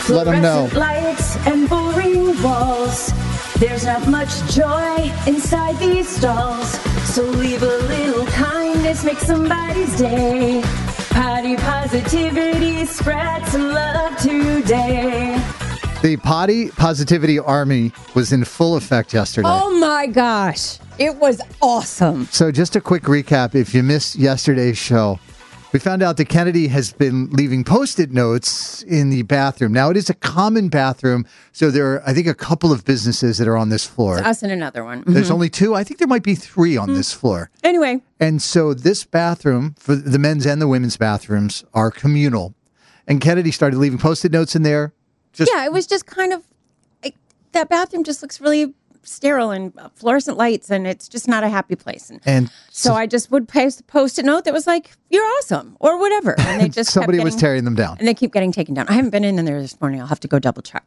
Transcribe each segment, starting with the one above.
Let them know. Fluorescent lights and boring walls. There's not much joy inside these stalls. So leave a little kindness, make somebody's day. Potty positivity, spread some love today. The Potty Positivity Army was in full effect yesterday. Oh my gosh. It was awesome. So just a quick recap. If you missed yesterday's show, we found out that Kennedy has been leaving Post-it notes in the bathroom. Now, it is a common bathroom, so there are, I think, a couple of businesses that are on this floor. It's us and another one. There's only two. I think there might be three on this floor. Anyway. And so this bathroom, for the men's and the women's bathrooms, are communal. And Kennedy started leaving Post-it notes in there. Yeah, it was just kind of, that bathroom just looks really sterile and fluorescent lights, and it's just not a happy place. And so I just would post a Post-it note that was like, "You're awesome," or whatever. And they just somebody was tearing them down, and they keep getting taken down. I haven't been in there this morning. I'll have to go double check.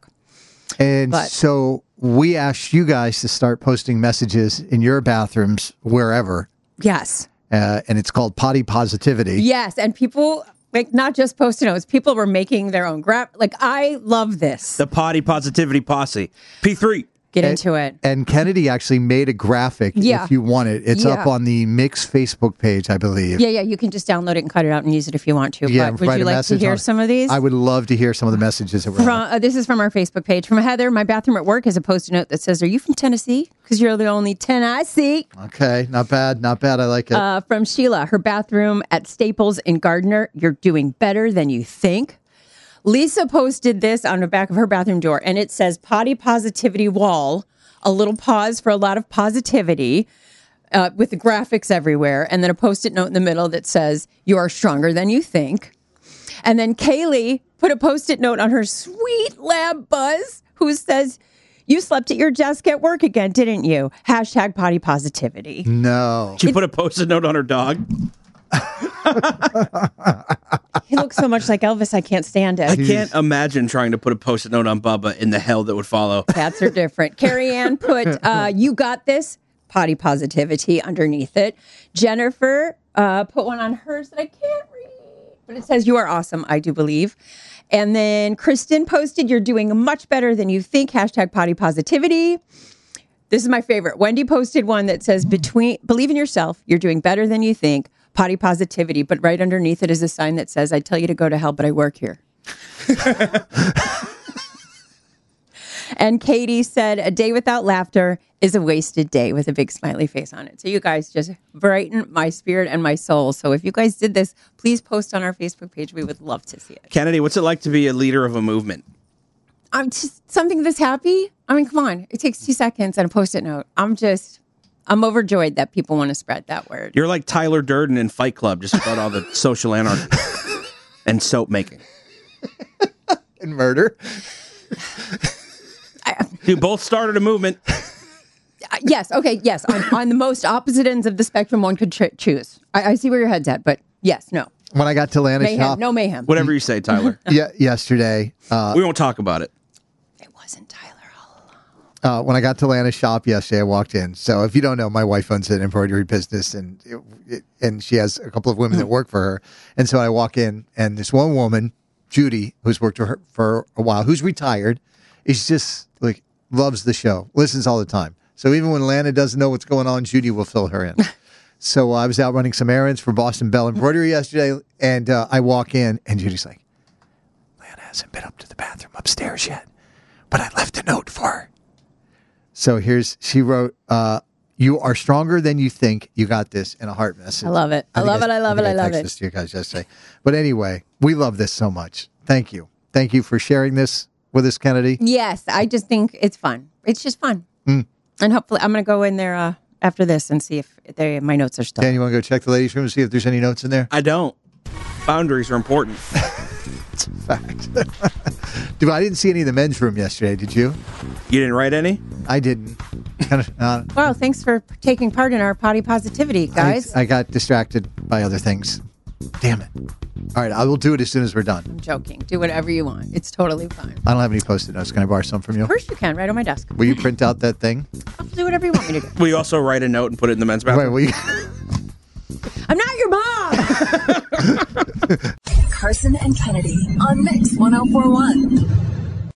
And so we asked you guys to start posting messages in your bathrooms wherever. Yes, and it's called Potty Positivity. Yes, and people. Like, not just Post-it notes. People were making their own Like, I love this. The Potty Positivity Posse. P3. Get into it. And Kennedy actually made a graphic if you want it. It's up on the Mix Facebook page, I believe. Yeah, you can just download it and cut it out and use it if you want to. Yeah, but would you like to hear some of these? I would love to hear some of the messages that were This is from our Facebook page. From Heather, my bathroom at work has a Post-it note that says, "Are you from Tennessee? Because you're the only 10 I see." Okay, not bad. Not bad. I like it. From Sheila, her bathroom at Staples in Gardner, "You're doing better than you think." Lisa posted this on the back of her bathroom door, and it says, "Potty Positivity Wall." A little pause for a lot of positivity with the graphics everywhere. And then a Post-it note in the middle that says, "You are stronger than you think." And then Kaylee put a Post-it note on her sweet lab Buzz, who says, "You slept at your desk at work again, didn't you? Hashtag potty positivity." No. She put a Post-it note on her dog. He looks so much like Elvis, I can't stand it. I can't imagine trying to put a Post-it note on Bubba in the hell that would follow. Cats are different. Carrie Ann put, "You got this," potty positivity underneath it. Jennifer put one on hers that I can't read, but it says, "You are awesome, I do believe." And then Kristen posted, "You're doing much better than you think. Hashtag potty positivity." This is my favorite. Wendy posted one that says, "Believe in yourself. You're doing better than you think. Potty positivity," but right underneath it is a sign that says, "I tell you to go to hell, but I work here." And Katie said, "A day without laughter is a wasted day," with a big smiley face on it. So you guys just brighten my spirit and my soul. So if you guys did this, please post on our Facebook page. We would love to see it. Kennedy, what's it like to be a leader of a movement? I'm just something this happy. I mean, come on. It takes 2 seconds and a Post-it note. I'm overjoyed that people want to spread that word. You're like Tyler Durden in Fight Club, just about all the social anarchy and soap making. And murder. You both started a movement. Yes. Okay. Yes. On the most opposite ends of the spectrum, one could choose. I see where your head's at, but yes, no. When I got to Lana's shop. No mayhem. Whatever you say, Tyler. Yesterday. We won't talk about it. It wasn't Tyler all along. When I got to Lana's shop yesterday, I walked in. So if you don't know, my wife owns an embroidery business, and she has a couple of women that work for her. And so I walk in, and this one woman, Judy, who's worked for her for a while, who's retired, is just like loves the show, listens all the time. So even when Lana doesn't know what's going on, Judy will fill her in. So I was out running some errands for Boston Bell Embroidery yesterday, and I walk in, and Judy's like, "Lana hasn't been up to the bathroom upstairs yet, but I left a note for her." So she wrote, "You are stronger than you think. You got this," in a heart message. I love it. I love it. I love it. I love it. This to you guys yesterday. But anyway, we love this so much. Thank you. Thank you for sharing this with us, Kennedy. Yes, I just think it's fun. It's just fun. And hopefully I'm going to go in there after this and see if my notes are still. Dan, you want to go check the ladies' room and see if there's any notes in there? I don't. Boundaries are important. It's a fact. Dude, I didn't see any in the men's room yesterday. Did you? You didn't write any? I didn't. Well, thanks for taking part in our potty positivity, guys. I got distracted by other things. Damn it. All right, I will do it as soon as we're done. I'm joking. Do whatever you want. It's totally fine. I don't have any Post-it notes. Can I borrow some from you? Of course you can, right on my desk. Will you print out that thing? I'll do whatever you want me to do. Will you also write a note and put it in the men's bathroom? Wait, will you? I'm not your mom! Carson and Kennedy on Mix 104.1.